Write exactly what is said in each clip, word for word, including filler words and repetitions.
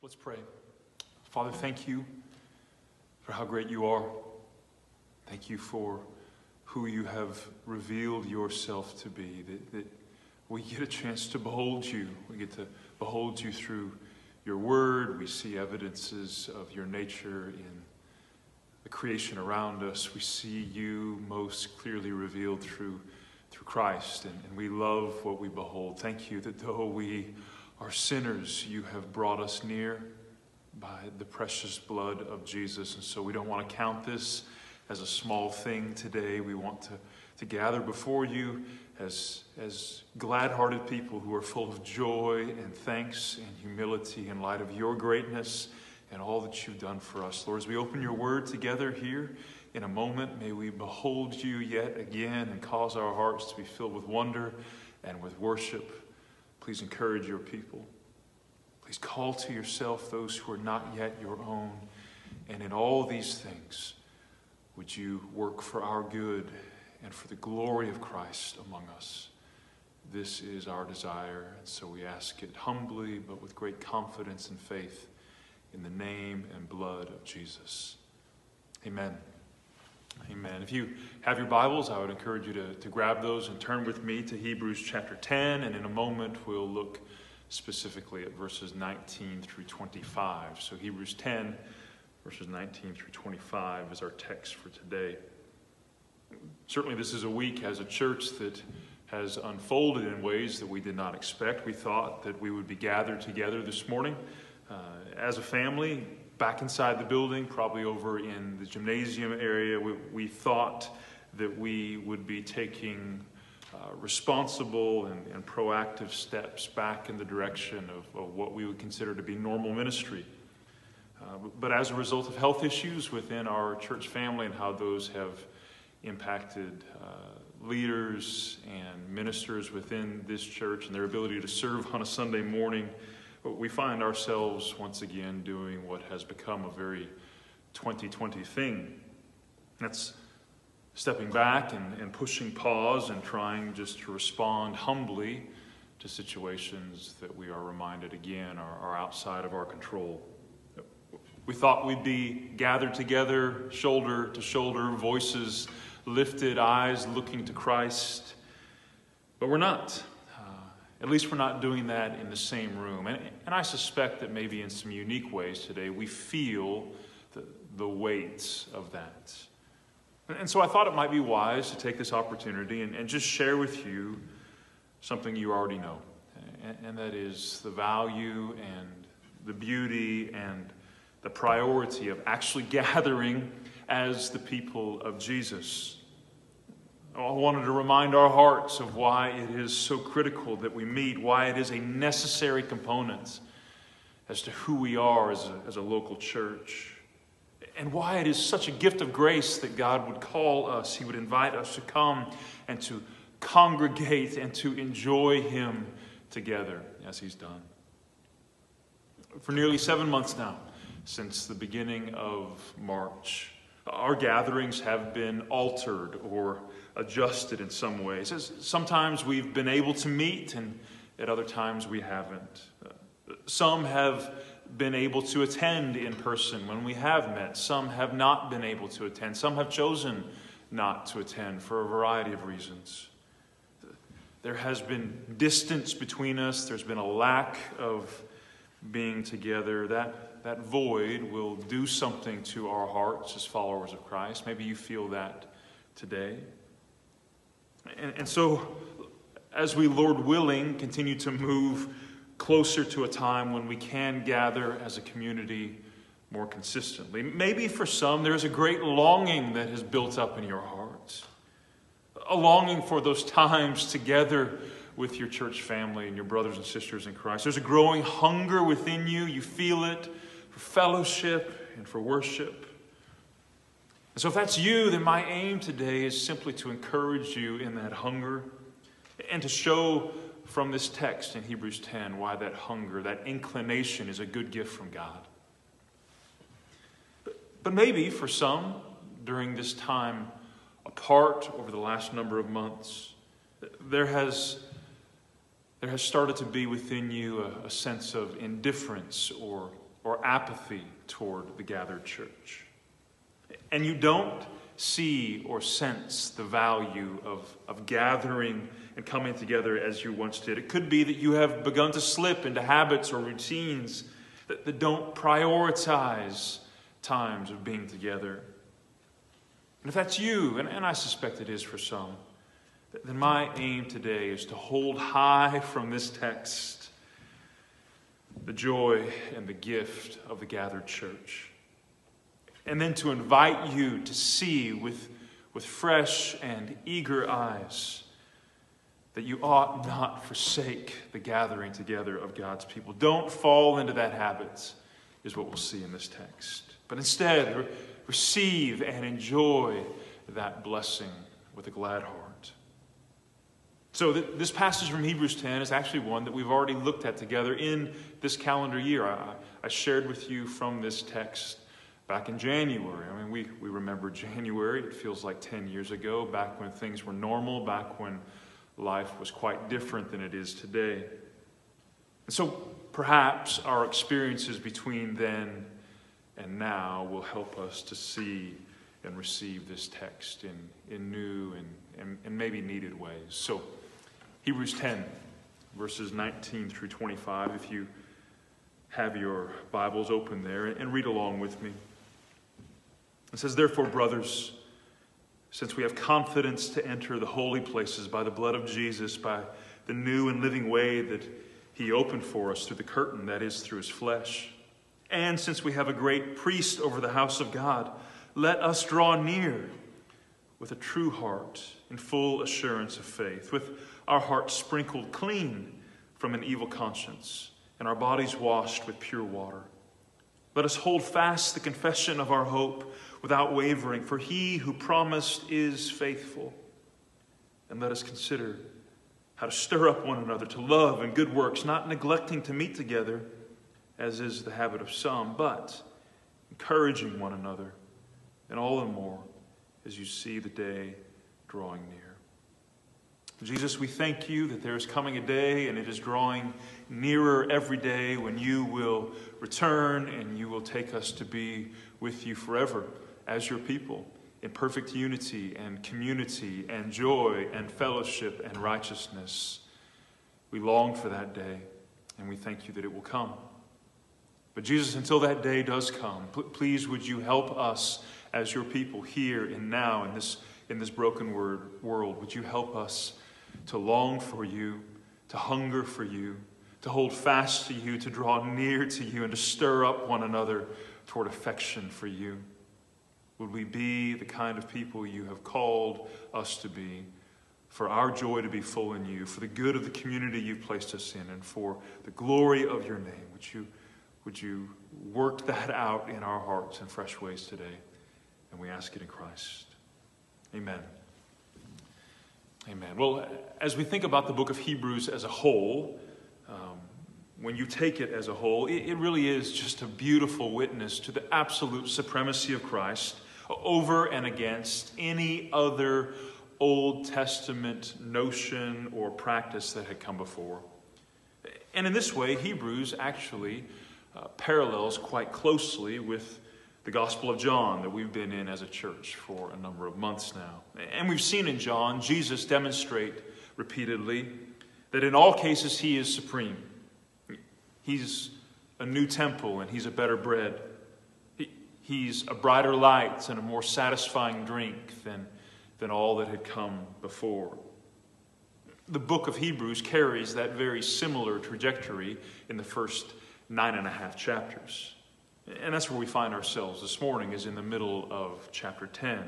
Let's pray. Father, thank you for how great you are. Thank you for who you have revealed yourself to be, that, that we get a chance to behold you. We get to behold you through your word. We see evidences of your nature in the creation around us. We see you most clearly revealed through, through Christ, and, and we love what we behold. Thank you that though we are sinners, you have brought us near by the precious blood of Jesus. And so we don't want to count this as a small thing today. We want to, to gather before you as, as glad-hearted people who are full of joy and thanks and humility in light of your greatness and all that you've done for us. Lord, as we open your word together here in a moment, may we behold you yet again and cause our hearts to be filled with wonder and with worship. Please encourage your people. Please call to yourself those who are not yet your own. And in all these things, would you work for our good and for the glory of Christ among us? This is our desire, and so we ask it humbly, but with great confidence and faith in the name and blood of Jesus. Amen. Amen. If you have your Bibles, I would encourage you to, to grab those and turn with me to Hebrews chapter ten, and in a moment we'll look specifically at verses nineteen through twenty-five. So Hebrews ten, verses nineteen through twenty-five is our text for today. Certainly this is a week as a church that has unfolded in ways that we did not expect. We thought that we would be gathered together this morning uh, as a family, back inside the building, probably over in the gymnasium area. We, we thought that we would be taking uh, responsible and, and proactive steps back in the direction of, of what we would consider to be normal ministry. Uh, but as a result of health issues within our church family and how those have impacted uh, leaders and ministers within this church and their ability to serve on a Sunday morning, we find ourselves once again doing what has become a very twenty twenty thing. That's stepping back and, and pushing pause and trying just to respond humbly to situations that we are reminded again are, are outside of our control. We thought we'd be gathered together, shoulder to shoulder, voices lifted, eyes looking to Christ, but we're not. At least we're not doing that in the same room. And, and I suspect that maybe in some unique ways today, we feel the, the weight of that. And, and so I thought it might be wise to take this opportunity and, and just share with you something you already know. And, and that is the value and the beauty and the priority of actually gathering as the people of Jesus. I wanted to remind our hearts of why it is so critical that we meet, why it is a necessary component as to who we are as a, as a local church, and why it is such a gift of grace that God would call us, He would invite us to come and to congregate and to enjoy Him together as He's done. For nearly seven months now, since the beginning of March, our gatherings have been altered or adjusted in some ways. Sometimes we've been able to meet, and at other times we haven't. Some have been able to attend in person when we have met. Some have not been able to attend. Some have chosen not to attend for a variety of reasons. There has been distance between us. There's been a lack of being together. That, that void will do something to our hearts as followers of Christ. Maybe you feel that today. And, and so, as we, Lord willing, continue to move closer to a time when we can gather as a community more consistently, maybe for some there's a great longing that has built up in your hearts, a longing for those times together with your church family and your brothers and sisters in Christ. There's a growing hunger within you. You feel it for fellowship and for worship. And so if that's you, then my aim today is simply to encourage you in that hunger and to show from this text in Hebrews ten why that hunger, that inclination is a good gift from God. But, but maybe for some, during this time apart over the last number of months, there has, there has started to be within you a, a sense of indifference or or apathy toward the gathered church. And you don't see or sense the value of, of gathering and coming together as you once did. It could be that you have begun to slip into habits or routines that, that don't prioritize times of being together. And if that's you, and, and I suspect it is for some, then my aim today is to hold high from this text the joy and the gift of the gathered church. And then to invite you to see with, with fresh and eager eyes that you ought not forsake the gathering together of God's people. Don't fall into that habit, is what we'll see in this text. But instead, re- receive and enjoy that blessing with a glad heart. So th- this passage from Hebrews ten is actually one that we've already looked at together in this calendar year. I, I shared with you from this text back in January. I mean, we, we remember January. It feels like ten years ago, back when things were normal, back when life was quite different than it is today. And so perhaps our experiences between then and now will help us to see and receive this text in, in new and, and, and maybe needed ways. So Hebrews ten, verses nineteen through twenty-five, if you have your Bibles open there, and read along with me. It says, "Therefore, brothers, since we have confidence to enter the holy places by the blood of Jesus, by the new and living way that he opened for us through the curtain, that is, through his flesh, and since we have a great priest over the house of God, let us draw near with a true heart in full assurance of faith, with our hearts sprinkled clean from an evil conscience and our bodies washed with pure water. Let us hold fast the confession of our hope without wavering, for he who promised is faithful. And let us consider how to stir up one another to love and good works, not neglecting to meet together, as is the habit of some, but encouraging one another, and all the more as you see the day drawing near." Jesus, we thank you that there is coming a day, and it is drawing nearer every day, when you will return and you will take us to be with you forever as your people in perfect unity and community and joy and fellowship and righteousness. We long for that day, and we thank you that it will come. But Jesus, until that day does come, please would you help us as your people here and now in this, in this broken word, world. Would you help us to long for you, to hunger for you, to hold fast to you, to draw near to you, and to stir up one another toward affection for you. Would we be the kind of people you have called us to be, for our joy to be full in you, for the good of the community you've placed us in, and for the glory of your name? Would you, would you work that out in our hearts in fresh ways today? And we ask it in Christ. Amen. Amen. Well, as we think about the book of Hebrews as a whole, um, when you take it as a whole, it, it really is just a beautiful witness to the absolute supremacy of Christ over and against any other Old Testament notion or practice that had come before. And in this way, Hebrews actually uh, parallels quite closely with the Gospel of John that we've been in as a church for a number of months now. And we've seen in John Jesus demonstrate repeatedly that in all cases he is supreme. He's a new temple and he's a better bread. He, he's a brighter light and a more satisfying drink than, than all that had come before. The book of Hebrews carries that very similar trajectory in the first nine and a half chapters. And that's where we find ourselves this morning, is in the middle of chapter ten.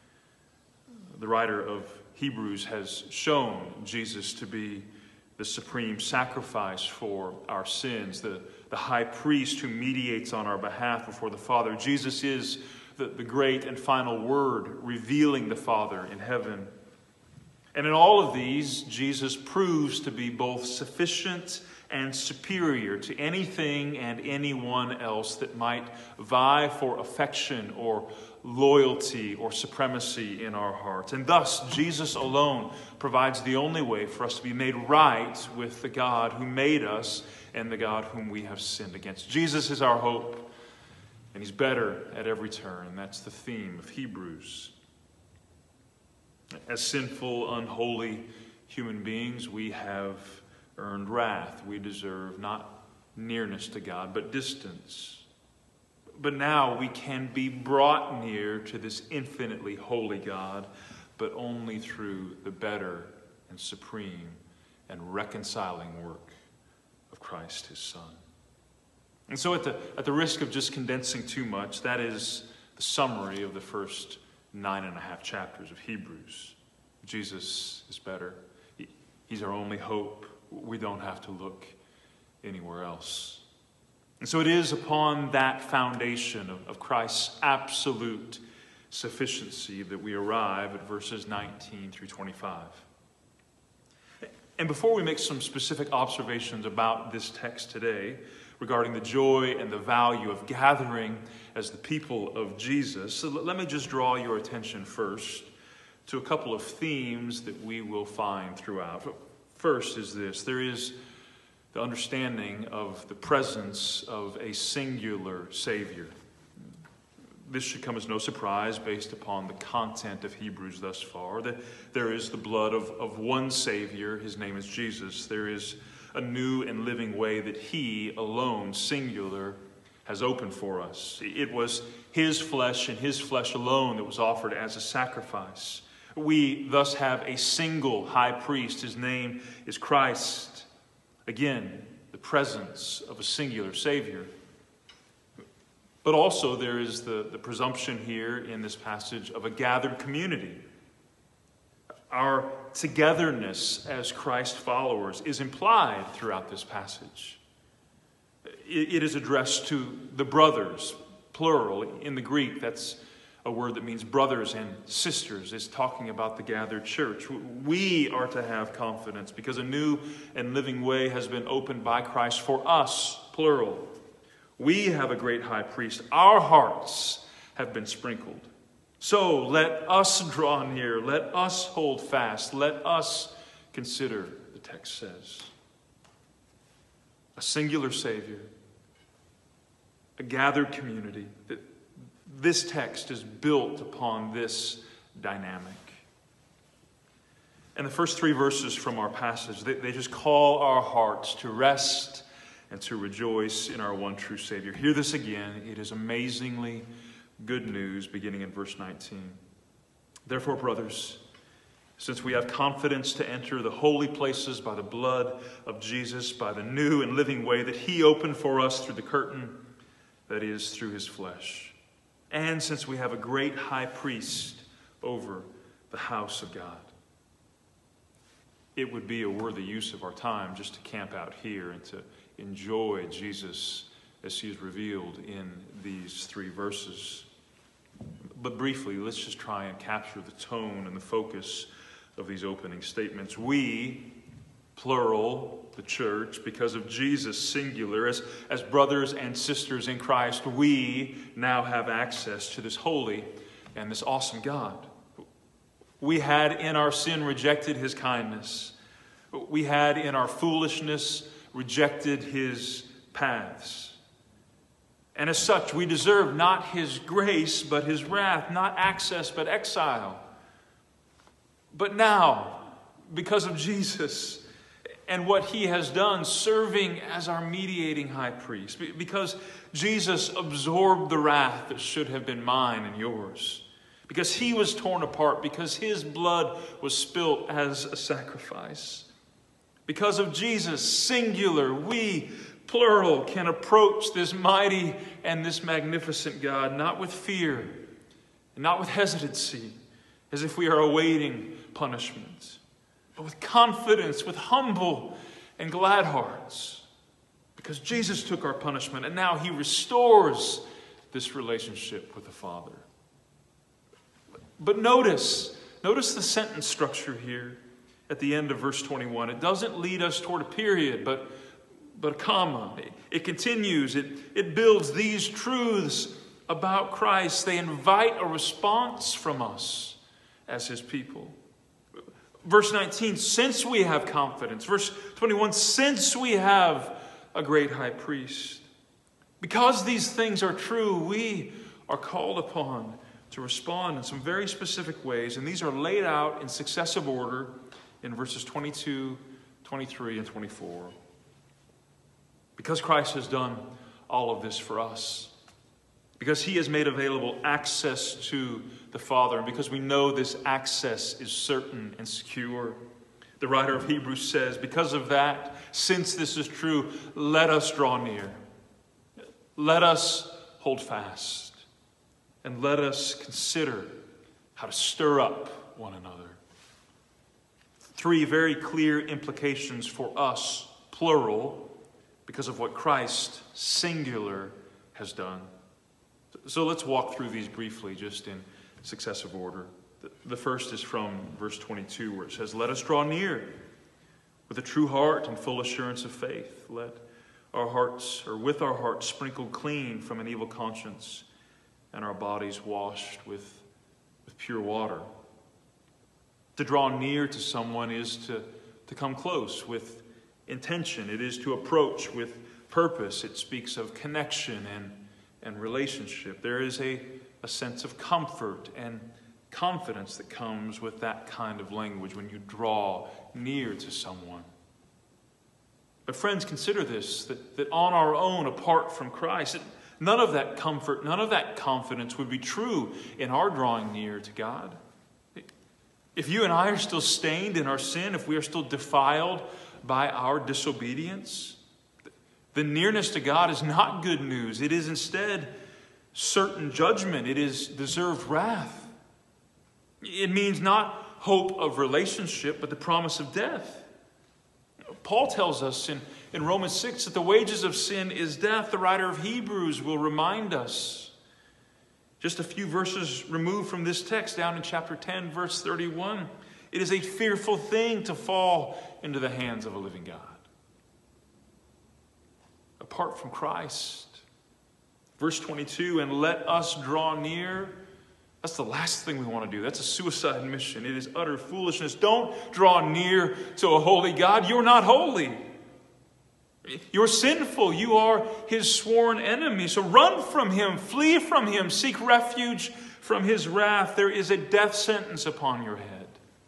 The writer of Hebrews has shown Jesus to be the supreme sacrifice for our sins, the, the high priest who mediates on our behalf before the Father. Jesus is the, the great and final word revealing the Father in heaven. And in all of these, Jesus proves to be both sufficient and superior to anything and anyone else that might vie for affection or loyalty or supremacy in our hearts. And thus, Jesus alone provides the only way for us to be made right with the God who made us and the God whom we have sinned against. Jesus is our hope, and he's better at every turn. And that's the theme of Hebrews. As sinful, unholy human beings, we have earned wrath. We deserve not nearness to God, but distance. But now we can be brought near to this infinitely holy God, but only through the better and supreme and reconciling work of Christ, his Son. And so at the, at the risk of just condensing too much, that is the summary of the first nine and a half chapters of Hebrews. Jesus is better. He, he's our only hope. We don't have to look anywhere else. And so it is upon that foundation of, of Christ's absolute sufficiency that we arrive at verses nineteen through twenty-five. And before we make some specific observations about this text today regarding the joy and the value of gathering as the people of Jesus, so let me just draw your attention first to a couple of themes that we will find throughout. First is this: there is the understanding of the presence of a singular Savior. This should come as no surprise based upon the content of Hebrews thus far, that there is the blood of, of one Savior. His name is Jesus. There is a new and living way that he alone, singular, has opened for us. It was his flesh and his flesh alone that was offered as a sacrifice. We thus have a single high priest. His name is Christ. Again, the presence of a singular Savior. But also there is the, the presumption here in this passage of a gathered community. Our togetherness as Christ followers is implied throughout this passage. It, it is addressed to the brothers, plural. In the Greek, that's a word that means brothers and sisters. It's talking about the gathered church. We are to have confidence because a new and living way has been opened by Christ for us, plural. We have a great high priest. Our hearts have been sprinkled. So let us draw near. Let us hold fast. Let us consider, the text says, a singular Savior, a gathered community. That this text is built upon this dynamic. And the first three verses from our passage, they, they just call our hearts to rest and to rejoice in our one true Savior. Hear this again. It is amazingly good news, beginning in verse nineteen. Therefore, brothers, since we have confidence to enter the holy places by the blood of Jesus, by the new and living way that he opened for us through the curtain, that is, through his flesh, and since we have a great high priest over the house of God. It would be a worthy use of our time just to camp out here and to enjoy Jesus as he is revealed in these three verses. But briefly, let's just try and capture the tone and the focus of these opening statements. We, plural, the church, because of Jesus, singular, as, as brothers and sisters in Christ, we now have access to this holy and this awesome God. We had in our sin rejected his kindness. We had in our foolishness rejected his paths. And as such, we deserve not his grace, but his wrath, not access, but exile. But now, because of Jesus and what he has done, serving as our mediating high priest, because Jesus absorbed the wrath that should have been mine and yours, because he was torn apart, because his blood was spilt as a sacrifice, because of Jesus, singular, we, plural, can approach this mighty and this magnificent God, not with fear, and not with hesitancy, as if we are awaiting punishment, but with confidence, with humble and glad hearts, because Jesus took our punishment, and now he restores this relationship with the Father. But notice, notice the sentence structure here at the end of verse twenty-one. It doesn't lead us toward a period, but, but a comma. It, it continues. It, it builds these truths about Christ. They invite a response from us as his people. Verse nineteen, since we have confidence. Verse twenty-one, since we have a great high priest. Because these things are true, we are called upon to respond in some very specific ways, and these are laid out in successive order in verses twenty-two, twenty-three, and twenty-four. Because Christ has done all of this for us, because he has made available access to the Father, and because we know this access is certain and secure, the writer of Hebrews says, because of that, since this is true, let us draw near. Let us hold fast. And let us consider how to stir up one another. Three very clear implications for us, plural, because of what Christ, singular, has done. So let's walk through these briefly, just in successive order. The first is from verse twenty-two, where it says, let us draw near with a true heart and full assurance of faith. Let our hearts, or with our hearts, sprinkled clean from an evil conscience, and our bodies washed with, with pure water. To draw near to someone is to, to come close with intention. It is to approach with purpose. It speaks of connection and, and relationship. There is a, a sense of comfort and confidence that comes with that kind of language when you draw near to someone. But friends, consider this, that, that on our own, apart from Christ, it, none of that comfort, none of that confidence would be true in our drawing near to God. If you and I are still stained in our sin, if we are still defiled by our disobedience, the nearness to God is not good news. It is instead certain judgment. It is deserved wrath. It means not hope of relationship, but the promise of death. Paul tells us in, in Romans six that the wages of sin is death. The writer of Hebrews will remind us. Just a few verses removed from this text, down in chapter ten, verse thirty-one. It is a fearful thing to fall into the hands of a living God. Apart from Christ. Verse twenty-two, and let us draw near. That's the last thing we want to do. That's a suicide mission. It is utter foolishness. Don't draw near to a holy God. You're not holy. You're sinful. You are his sworn enemy. So run from him. Flee from him. Seek refuge from his wrath. There is a death sentence upon your head.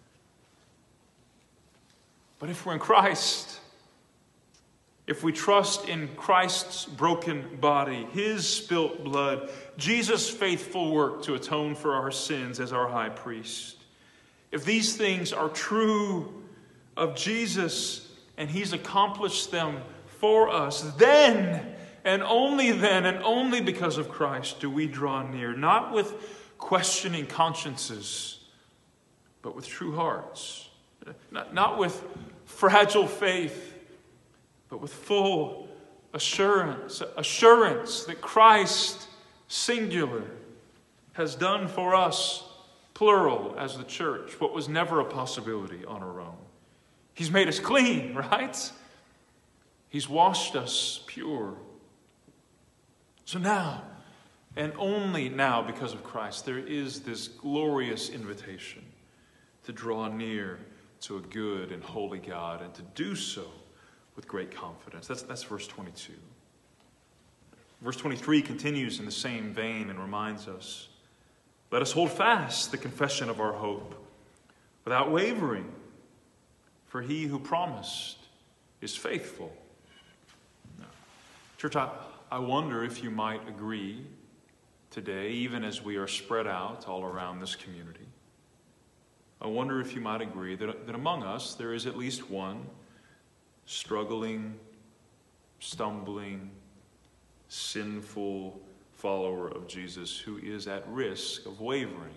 But if we're in Christ, if we trust in Christ's broken body, his spilt blood, Jesus' faithful work to atone for our sins as our high priest, if these things are true of Jesus and he's accomplished them for us, then and only then and only because of Christ do we draw near, not with questioning consciences, but with true hearts, not, not with fragile faith, but with full assurance, assurance that Christ, singular, has done for us, plural, as the church, what was never a possibility on our own. He's made us clean, right? He's washed us pure. So now, and only now because of Christ, there is this glorious invitation to draw near to a good and holy God, and to do so with great confidence. That's, that's verse twenty-two. Verse twenty-three continues in the same vein and reminds us, let us hold fast the confession of our hope without wavering, for he who promised is faithful. Now, church, I, I wonder if you might agree today, even as we are spread out all around this community, I wonder if you might agree that, that among us there is at least one struggling, stumbling, sinful follower of Jesus who is at risk of wavering.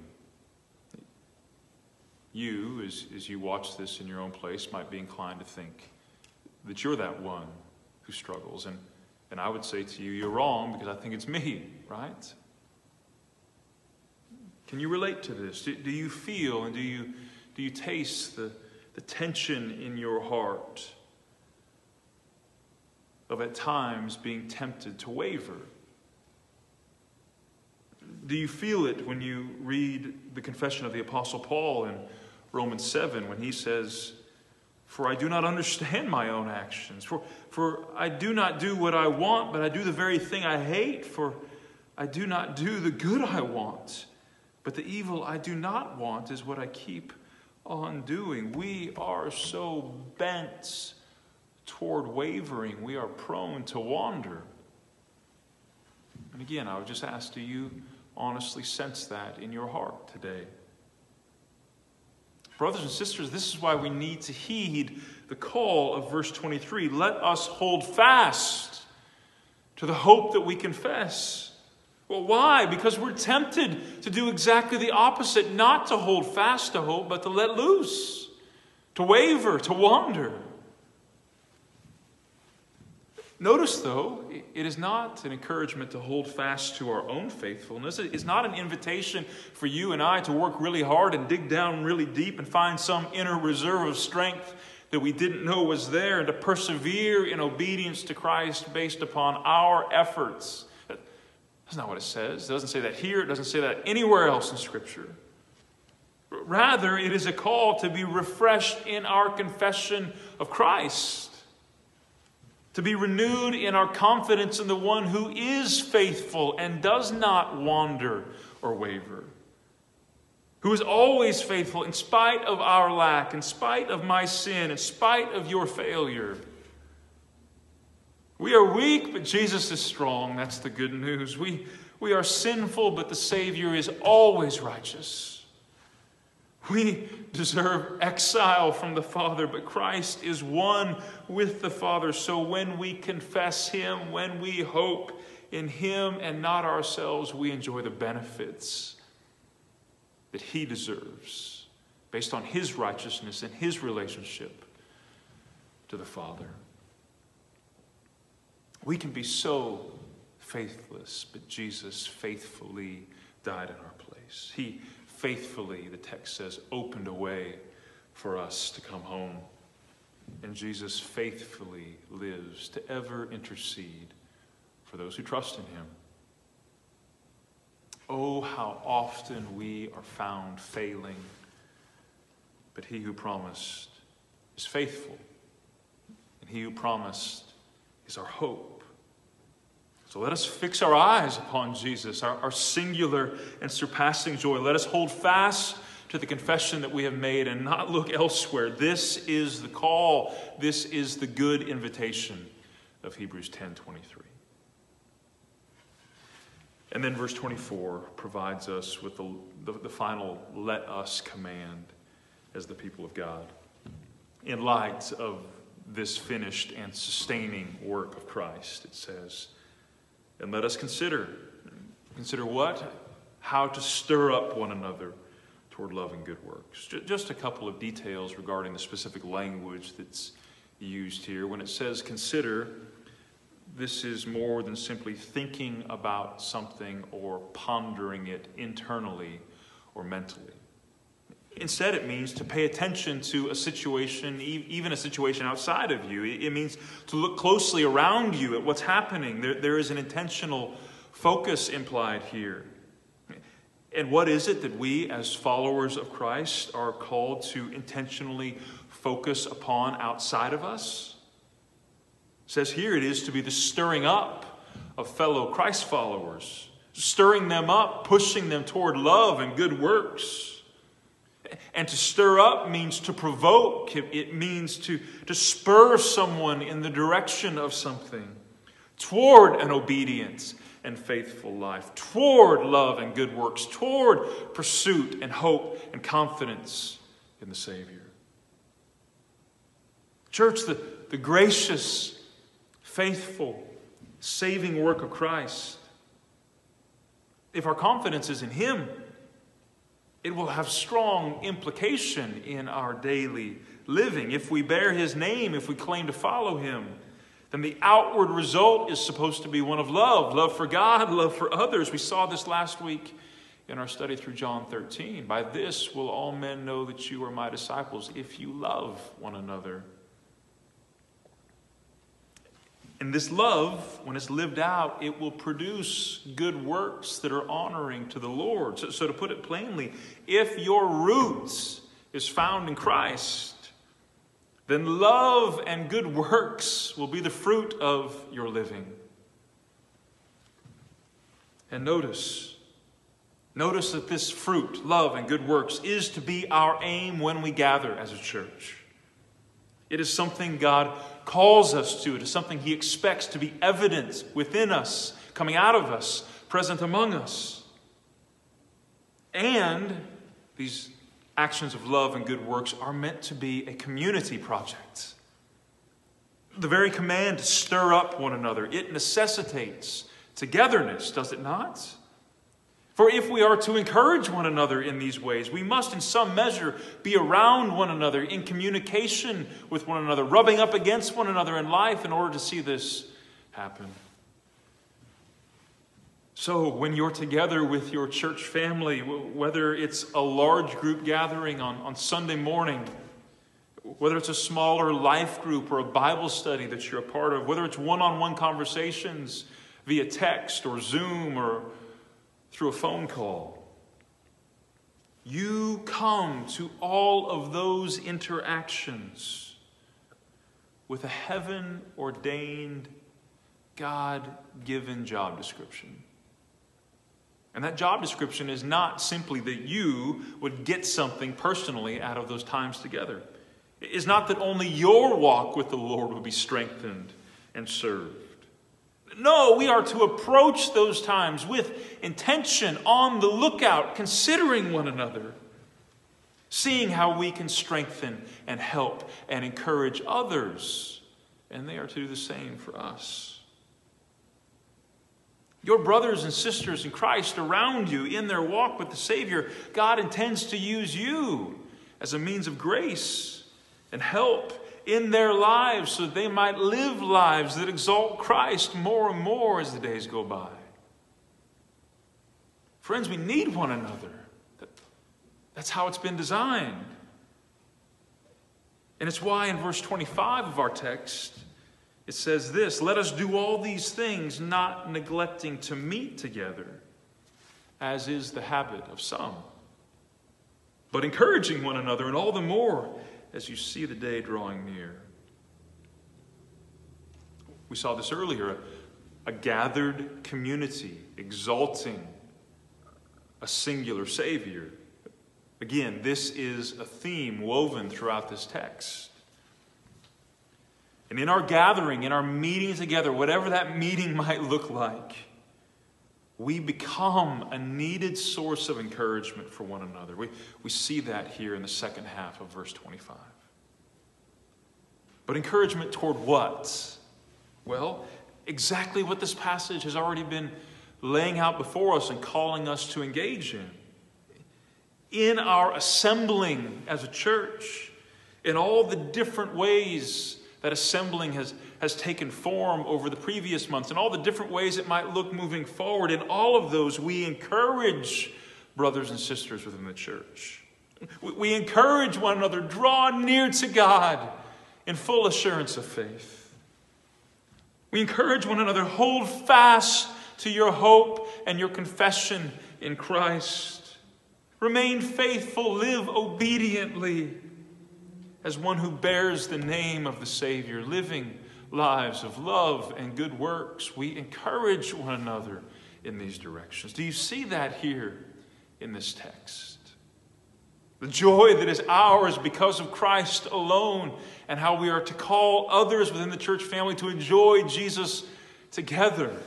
You, as, as you watch this in your own place, might be inclined to think that you're that one who struggles. And, and I would say to you, you're wrong, because I think it's me, right? Can you relate to this? Do, do you feel and do you, do you taste the, the tension in your heart of at times being tempted to waver? Do you feel it when you read the confession of the Apostle Paul in Romans seven, when he says, For I do not understand my own actions. For, for I do not do what I want, but I do the very thing I hate. For I do not do the good I want, but the evil I do not want is what I keep on doing. We are so bent toward wavering. We are prone to wander. And again, I would just ask, do you honestly sense that in your heart today? Brothers and sisters, this is why we need to heed the call of verse twenty-three. Let us hold fast to the hope that we confess. Well, why? Because we're tempted to do exactly the opposite, not to hold fast to hope, but to let loose, to waver, to wander. Notice, though, it is not an encouragement to hold fast to our own faithfulness. It's not an invitation for you and I to work really hard and dig down really deep and find some inner reserve of strength that we didn't know was there, and to persevere in obedience to Christ based upon our efforts. That's not what it says. It doesn't say that here. It doesn't say that anywhere else in Scripture. Rather, it is a call to be refreshed in our confession of Christ, to be renewed in our confidence in the one who is faithful and does not wander or waver, who is always faithful in spite of our lack, in spite of my sin, in spite of your failure. We are weak, but Jesus is strong. That's the good news. We, we are sinful, but the Savior is always righteous. We deserve exile from the Father, but Christ is one with the Father. So when we confess Him, when we hope in Him and not ourselves, we enjoy the benefits that He deserves based on His righteousness and His relationship to the Father. We can be so faithless, but Jesus faithfully died in our place. He faithfully, the text says, opened a way for us to come home. And Jesus faithfully lives to ever intercede for those who trust in Him. Oh, how often we are found failing, but He who promised is faithful, and He who promised is our hope. So let us fix our eyes upon Jesus, our, our singular and surpassing joy. Let us hold fast to the confession that we have made and not look elsewhere. This is the call. This is the good invitation of Hebrews ten twenty-three. And then verse twenty-four provides us with the, the, the final let us command as the people of God in light of this finished and sustaining work of Christ. It says, and let us consider, consider what? How to stir up one another toward love and good works. Just a couple of details regarding the specific language that's used here. When it says consider, this is more than simply thinking about something or pondering it internally or mentally. Instead, it means to pay attention to a situation, even a situation outside of you. It means to look closely around you at what's happening. There, there is an intentional focus implied here. And what is it that we, as followers of Christ, are called to intentionally focus upon outside of us? It says here it is to be the stirring up of fellow Christ followers, stirring them up, pushing them toward love and good works. And to stir up means to provoke. It means to, to spur someone in the direction of something, toward an obedient and faithful life, toward love and good works, toward pursuit and hope and confidence in the Savior. Church, the, the gracious, faithful, saving work of Christ, if our confidence is in Him, it will have strong implication in our daily living. If we bear His name, if we claim to follow Him, then the outward result is supposed to be one of love. Love for God, love for others. We saw this last week in our study through John thirteen. By this will all men know that you are my disciples, if you love one another. And this love, when it's lived out, it will produce good works that are honoring to the Lord. So, so to put it plainly, if your roots is found in Christ, then love and good works will be the fruit of your living. And notice, notice that this fruit, love and good works, is to be our aim when we gather as a church. It is something God calls us to. It is something He expects to be evident within us, coming out of us, present among us. And these actions of love and good works are meant to be a community project. The very command to stir up one another, it necessitates togetherness, does it not? For if we are to encourage one another in these ways, we must in some measure be around one another, in communication with one another, rubbing up against one another in life in order to see this happen. So when you're together with your church family, whether it's a large group gathering on, on Sunday morning, whether it's a smaller life group or a Bible study that you're a part of, whether it's one-on-one conversations via text or Zoom or through a phone call, you come to all of those interactions with a heaven-ordained, God-given job description. And that job description is not simply that you would get something personally out of those times together. It is not that only your walk with the Lord will be strengthened and served. No, we are to approach those times with intention, on the lookout, considering one another, seeing how we can strengthen and help and encourage others. And they are to do the same for us. Your brothers and sisters in Christ around you in their walk with the Savior, God intends to use you as a means of grace and help in their lives so that they might live lives that exalt Christ more and more as the days go by. Friends, we need one another. That's how it's been designed. And it's why in verse twenty-five of our text, it says this: let us do all these things, not neglecting to meet together, as is the habit of some, but encouraging one another, and all the more as you see the day drawing near. We saw this earlier, a gathered community exalting a singular Savior. Again, this is a theme woven throughout this text. And in our gathering, in our meeting together, whatever that meeting might look like, we become a needed source of encouragement for one another. We, we see that here in the second half of verse twenty-five. But encouragement toward what? Well, exactly what this passage has already been laying out before us and calling us to engage in. In our assembling as a church, in all the different ways that assembling has, has taken form over the previous months, and all the different ways it might look moving forward, in all of those we encourage brothers and sisters within the church. We, we encourage one another, draw near to God in full assurance of faith. We encourage one another, hold fast to your hope and your confession in Christ. Remain faithful, live obediently as one who bears the name of the Savior, living lives of love and good works. We encourage one another in these directions. Do you see that here in this text? The joy that is ours because of Christ alone, and how we are to call others within the church family to enjoy Jesus together.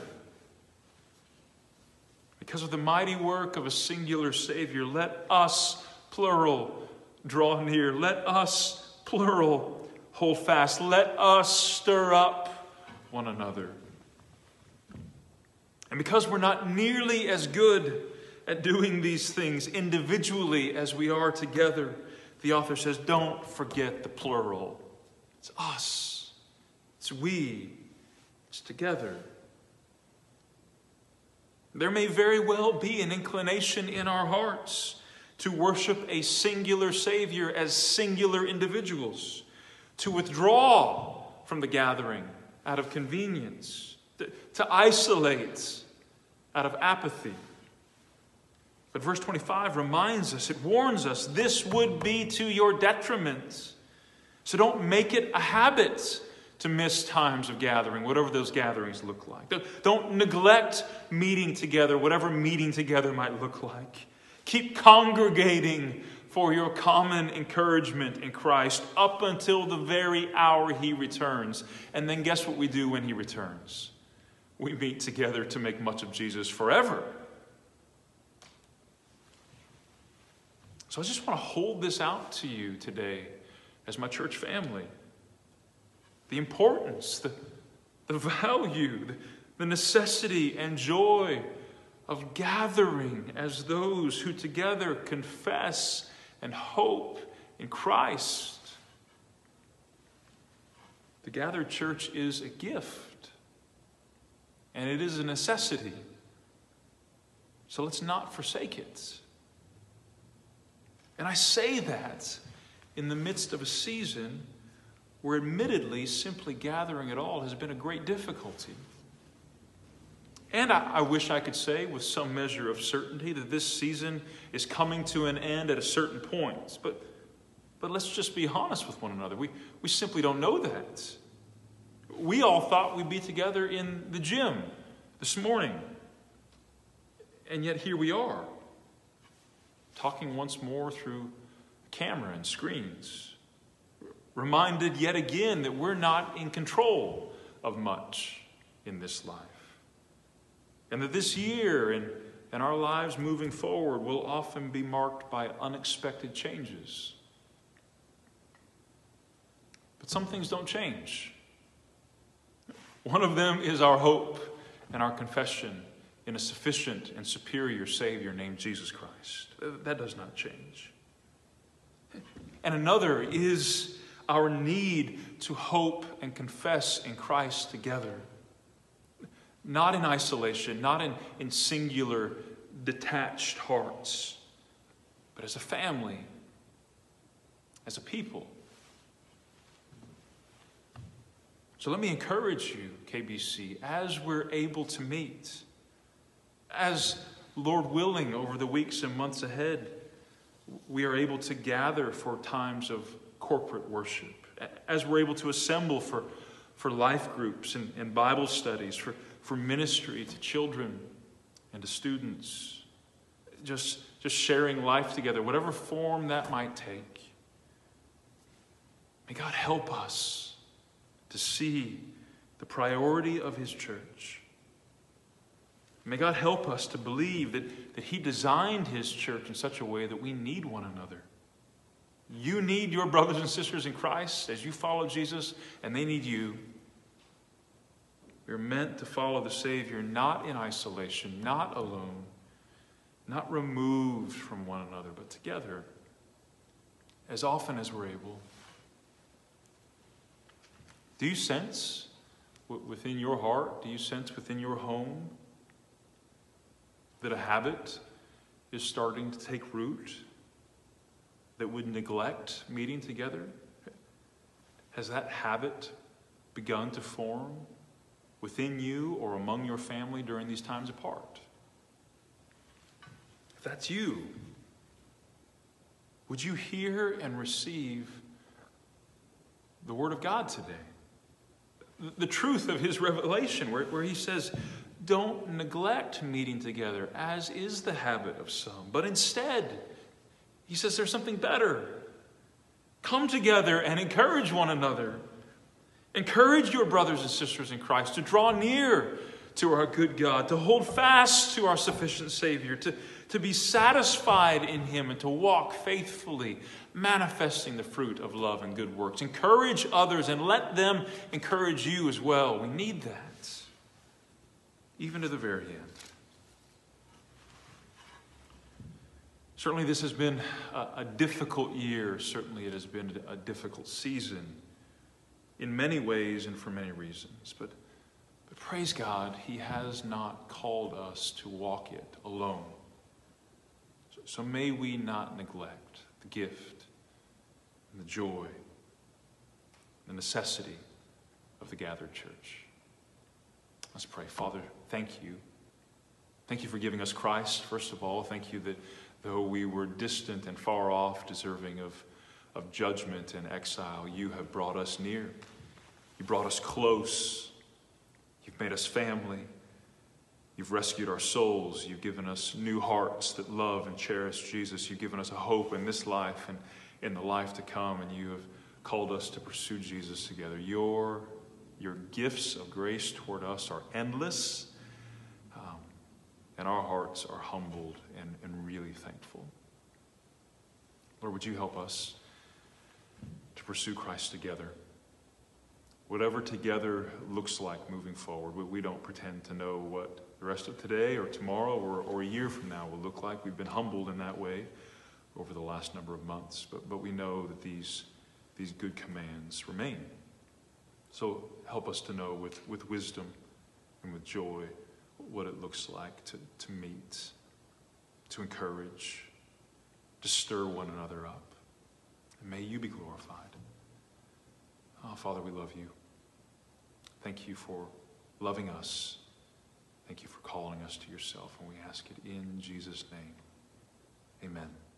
Because of the mighty work of a singular Savior, let us, plural, draw near. Let us, plural, hold fast. Let us stir up one another. And because we're not nearly as good at doing these things individually as we are together, the author says, don't forget the plural. It's us. It's we. It's together. There may very well be an inclination in our hearts to worship a singular Savior as singular individuals, to withdraw from the gathering out of convenience, to, to isolate out of apathy. But verse twenty-five reminds us, it warns us, this would be to your detriment. So don't make it a habit to miss times of gathering, whatever those gatherings look like. Don't neglect meeting together, whatever meeting together might look like. Keep congregating for your common encouragement in Christ up until the very hour He returns. And then guess what we do when He returns? We meet together to make much of Jesus forever. So I just want to hold this out to you today as my church family. The importance, the, the value, the, the necessity and joy of gathering as those who together confess and hope in Christ. The gathered church is a gift, and it is a necessity. So let's not forsake it. And I say that in the midst of a season where admittedly simply gathering at all has been a great difficulty. And I, I wish I could say with some measure of certainty that this season is coming to an end at a certain point. But, but let's just be honest with one another. We, we simply don't know that. We all thought we'd be together in the gym this morning. And yet here we are, talking once more through camera and screens, reminded yet again that we're not in control of much in this life. And that this year and, and our lives moving forward will often be marked by unexpected changes. But some things don't change. One of them is our hope and our confession in a sufficient and superior Savior named Jesus Christ. That does not change. And another is our need to hope and confess in Christ together. Not in isolation, not in, in singular, detached hearts, but as a family, as a people. So let me encourage you, K B C, as we're able to meet, as Lord willing, over the weeks and months ahead, we are able to gather for times of corporate worship, as we're able to assemble for, for life groups and, and Bible studies, for, for ministry to children and to students, just, just sharing life together, whatever form that might take. May God help us to see the priority of His church. May God help us to believe that, that He designed His church in such a way that we need one another. You need your brothers and sisters in Christ as you follow Jesus, and they need you. We're meant to follow the Savior not in isolation, not alone, not removed from one another, but together, as often as we're able. Do you sense within your heart, do you sense within your home that a habit is starting to take root that would neglect meeting together? Has that habit begun to form within you or among your family during these times apart? If that's you, would you hear and receive the Word of God today? The truth of His revelation, where, where He says, don't neglect meeting together, as is the habit of some. But instead, He says there's something better. Come together and encourage one another. Encourage your brothers and sisters in Christ to draw near to our good God, to hold fast to our sufficient Savior, to, to be satisfied in Him, and to walk faithfully, manifesting the fruit of love and good works. Encourage others and let them encourage you as well. We need that, even to the very end. Certainly this has been a, a difficult year. Certainly it has been a difficult season in many ways and for many reasons. But, but praise God, He has not called us to walk it alone. So, so may we not neglect the gift and the joy, the necessity of the gathered church. Let's pray. Father, thank you. Thank you for giving us Christ, first of all. Thank you that though we were distant and far off, deserving of, of judgment and exile, you have brought us near. You brought us close. You've made us family. You've rescued our souls. You've given us new hearts that love and cherish Jesus. You've given us a hope in this life and in the life to come, and you have called us to pursue Jesus together. Your, your gifts of grace toward us are endless, um, and our hearts are humbled and, and really thankful. Lord, would you help us to pursue Christ together? Whatever together looks like moving forward, we, we don't pretend to know what the rest of today or tomorrow or, or a year from now will look like. We've been humbled in that way over the last number of months, but, but we know that these, these good commands remain. So help us to know with, with wisdom and with joy what it looks like to, to meet, to encourage, to stir one another up. And may you be glorified. Oh, Father, we love you. Thank you for loving us. Thank you for calling us to yourself, and we ask it in Jesus' name. Amen.